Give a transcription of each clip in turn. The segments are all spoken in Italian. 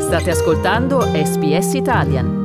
State ascoltando SBS Italian.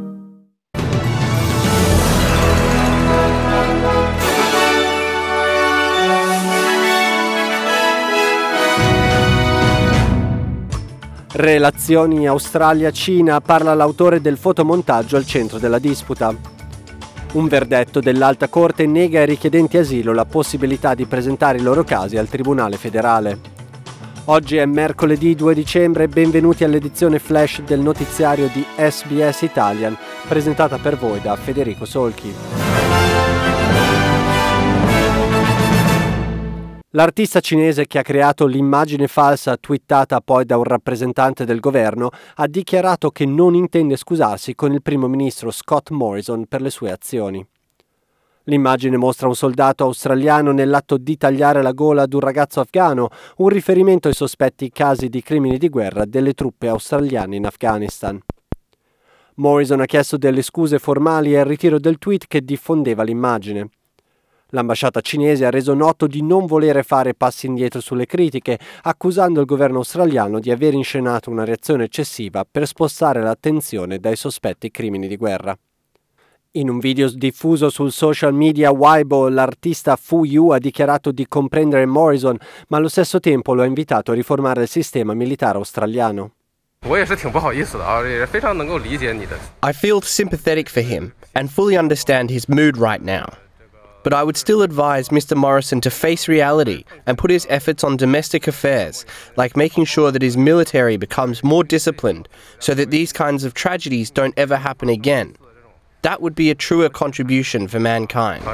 Relazioni Australia-Cina, parla l'autore del fotomontaggio al centro della disputa. Un verdetto dell'Alta Corte nega ai richiedenti asilo la possibilità di presentare i loro casi al Tribunale federale. Oggi è mercoledì 2 dicembre, benvenuti all'edizione flash del notiziario di SBS Italian, presentata per voi da Federico Solchi. L'artista cinese che ha creato l'immagine falsa twittata poi da un rappresentante del governo ha dichiarato che non intende scusarsi con il primo ministro Scott Morrison per le sue azioni. L'immagine mostra un soldato australiano nell'atto di tagliare la gola ad un ragazzo afghano, un riferimento ai sospetti casi di crimini di guerra delle truppe australiane in Afghanistan. Morrison ha chiesto delle scuse formali e il ritiro del tweet che diffondeva l'immagine. L'ambasciata cinese ha reso noto di non volere fare passi indietro sulle critiche, accusando il governo australiano di aver inscenato una reazione eccessiva per spostare l'attenzione dai sospetti crimini di guerra. In un video diffuso sul social media Weibo, l'artista Fu Yu ha dichiarato di comprendere Morrison, ma allo stesso tempo lo ha invitato a riformare il sistema militare australiano. I feel sympathetic for him and fully understand his mood right now. But I would still advise Mr. Morrison to face reality and put his efforts on domestic affairs, like making sure that his military becomes more disciplined so that these kinds of tragedies don't ever happen again. That would be a truer contribution for mankind.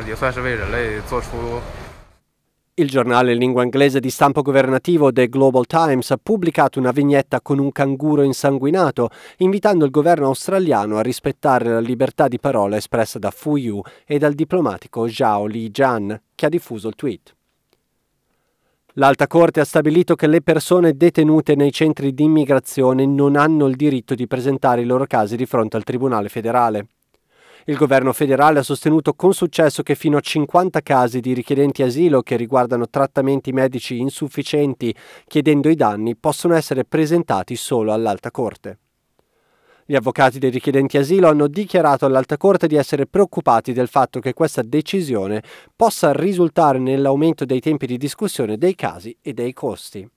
Il giornale in lingua inglese di stampo governativo The Global Times ha pubblicato una vignetta con un canguro insanguinato, invitando il governo australiano a rispettare la libertà di parola espressa da Fu Yu e dal diplomatico Zhao Lijian, che ha diffuso il tweet. L'Alta Corte ha stabilito che le persone detenute nei centri di immigrazione non hanno il diritto di presentare i loro casi di fronte al Tribunale federale. Il governo federale ha sostenuto con successo che fino a 50 casi di richiedenti asilo che riguardano trattamenti medici insufficienti chiedendo i danni possono essere presentati solo all'Alta Corte. Gli avvocati dei richiedenti asilo hanno dichiarato all'Alta Corte di essere preoccupati del fatto che questa decisione possa risultare nell'aumento dei tempi di discussione dei casi e dei costi.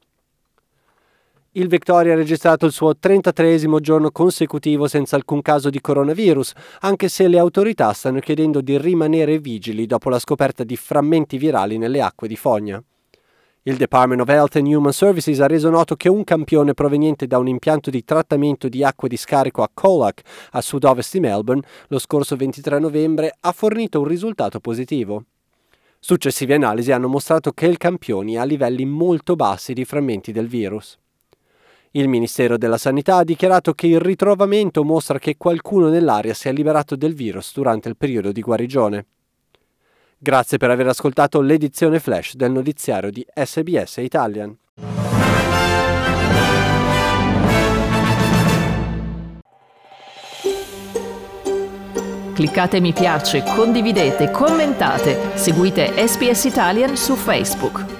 Il Victoria ha registrato il suo 33esimo giorno consecutivo senza alcun caso di coronavirus, anche se le autorità stanno chiedendo di rimanere vigili dopo la scoperta di frammenti virali nelle acque di fogna. Il Department of Health and Human Services ha reso noto che un campione proveniente da un impianto di trattamento di acque di scarico a Colac, a sud-ovest di Melbourne, lo scorso 23 novembre, ha fornito un risultato positivo. Successive analisi hanno mostrato che il campione ha livelli molto bassi di frammenti del virus. Il Ministero della Sanità ha dichiarato che il ritrovamento mostra che qualcuno nell'area si è liberato del virus durante il periodo di guarigione. Grazie per aver ascoltato l'edizione flash del notiziario di SBS Italian. Cliccate mi piace, condividete, commentate, seguite SBS Italian su Facebook.